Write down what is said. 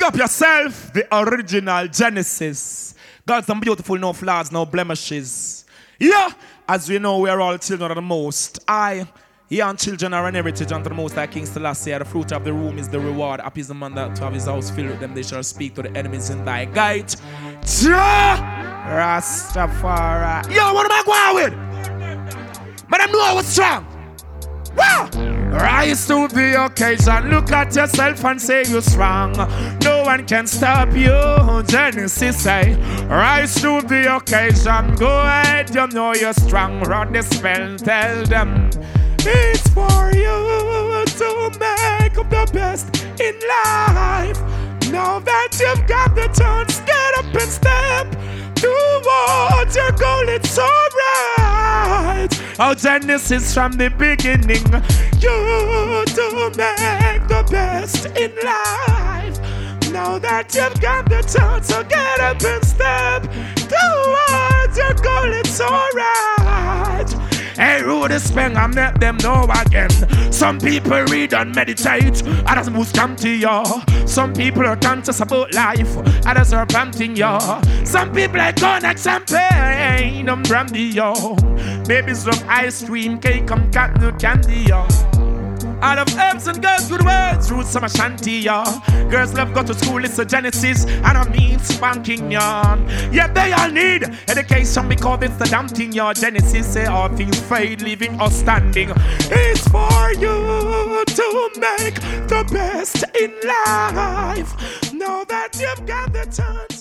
up yourself, the original Genesis. God's some beautiful, no flaws, no blemishes. Yeah, as we know, we are all children of the Most High. Young children are an heritage unto the Most High King Selassie. The fruit of the womb is the reward. Happy is the man that to have his house filled with them. They shall speak to the enemies in thy gate. Jah Rastafari. Yo, what am I going with? But I know I was strong. Wow. Rise to the occasion. Look at yourself and say you're strong. No one can stop you. Genesis say, rise to the occasion. Go ahead, you know you're strong. Run the spell, tell them it's for you to make up the best in life. Now that you've got the chance, get up and step towards your goal. It's alright. Our Genesis from the beginning. You to make the best in life. Now that you've got the chance, so get up and step towards your goal. It's alright. Hey, Rudy Speng, I met them know again. Some people read and meditate, others move to you. Some people are conscious about life, others are panting you. Some people are cognac champagne, brandy yo. Babies love ice cream, cake, cotton candy yo. I love herbs and girls with words, roots of Ashanti, yeah. Girls love go to school, it's a Genesis, and I mean spanking, yeah. Yeah, they all need education because it's the damn thing, yeah. Genesis say all things fade, leaving us standing. It's for you to make the best in life. Now that you've got the chance.